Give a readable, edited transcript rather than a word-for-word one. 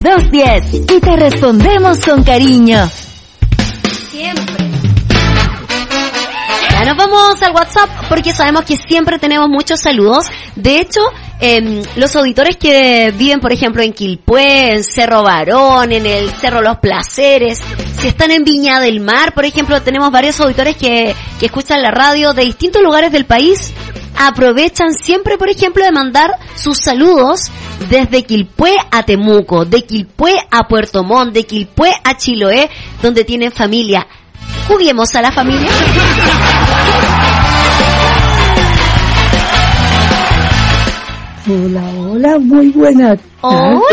210 y te respondemos con cariño. Siempre. Ya nos vamos al WhatsApp porque sabemos que siempre tenemos muchos saludos. De hecho, los auditores que viven, por ejemplo, en Quilpué, en Cerro Barón, en el Cerro Los Placeres, si están en Viña del Mar, por ejemplo, tenemos varios auditores que escuchan la radio de distintos lugares del país. Aprovechan siempre, por ejemplo, de mandar sus saludos desde Quilpué a Temuco, de Quilpué a Puerto Montt, de Quilpué a Chiloé, donde tienen familia. Juguemos a la familia. Hola, hola, muy buenas tardes.